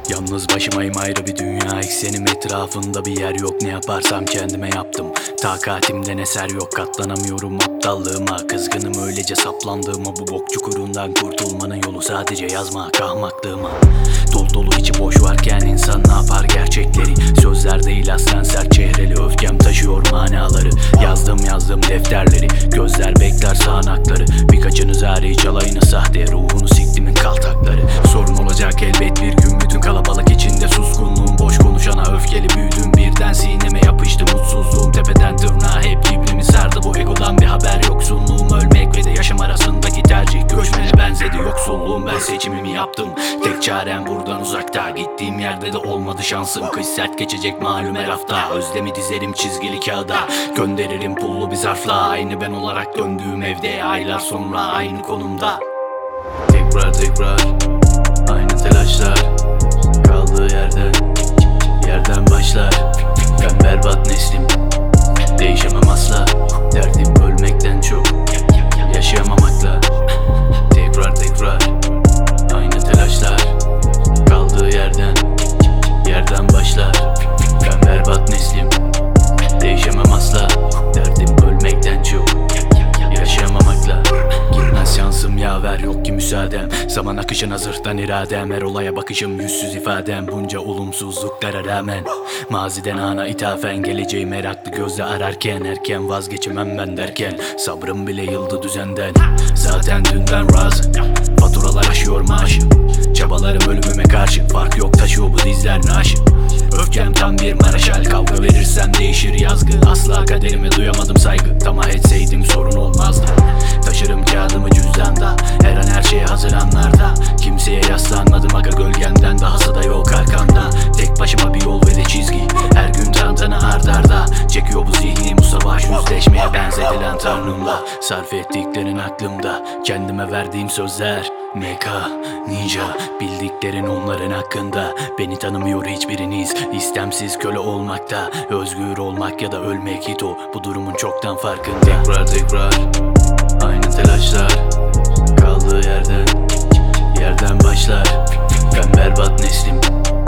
Yalnız başımayım, ayrı bir dünya, eksenim etrafında bir yer yok. Ne yaparsam kendime yaptım, takatimden eser yok. Katlanamıyorum aptallığıma, kızgınım öylece saplandığıma. Bu bok çukurundan kurtulmanın yolu sadece yazmak, ahmaklığıma. Dolu dolu içi boş varken insan ne yapar gerçekleri? Sözler değil aslen sert çehreli, öfkem taşıyor manaları. Yazdım defterleri, gözler bekler sağanakları. Birkaçınız hariç alayını sahte, ruhunu siktimin kaltakları. Sorun olacak elbet bir gün, bütün kalabalık içinde suskunluğum. Boş konuşana öfkeli büyüdüm, birden sineme yapıştı mutsuzluğum. Tepeden tırnağa hep kibrimi sardı, bu egodan bir haber yoksunluğum. Ölmek ve de yaşam arasındaki tercih göçmene benzedi yoksulluğum. Ben seçimimi yaptım, tek çarem buradan uzakta. Gittiğim yerde de olmadı şansım, kış sert geçecek malum her hafta. Özlemi dizerim çizgili kağıda, gönderirim pullu bir zarfla. Aynı ben olarak döndüğüm evde, aylar sonra aynı konumda. Tekrar aynı telaşlar, kaldığı yerden başlar. Ben berbat neslim, değişemem asla. Derdim ölmekten çok, yaşayamamakla. Tekrar aynı telaşlar, kaldığı yerden başlar. Ben berbat neslim, değişemem asla. Derdim ölmekten çok, yaşayamamakla. Gitmez şansım yaver, yok ki müsaadem. Zaman akışına zırhtan iradem, her olaya bakışım yüzsüz ifadem. Bunca olumsuzluklara rağmen maziden ana ithafen, geleceği meraklı gözle ararken. Erken vazgeçemem ben derken, sabrım bile yıldı düzenden. Zaten dünden razı, faturalar aşıyor maaşı. Çabalarım ölümüme karşı, fark yok taşıyor bu dizler naaşı. Öfkem tam bir maraşal, kavga verirsem değişir yazgı. Asla kaderime duyamadım saygı, tamah etseydim sorun olmazdı. Taşırım kağıdımı cüzdanda, her an her şeye hazır anlarda. Kimseye yaslanmadım aga, gölgemden dahası da yok arkamda. Tek başıma bir yol ve de çizgi, her gün tantana ardarda. Çekiyor bu zihni bu savaş, yüzleşmeye benzedilen tanrımla. Sarf ettiklerin aklımda, kendime verdiğim sözler. MK, Ninja, bildiklerin onların hakkında. Beni tanımıyor hiçbiriniz, istemsiz köle olmakta. Özgür olmak ya da ölmek hit o, bu durumun çoktan farkında. Tekrar aynı telaşlar, kaldığı yerden başlar. Ben berbat neslim,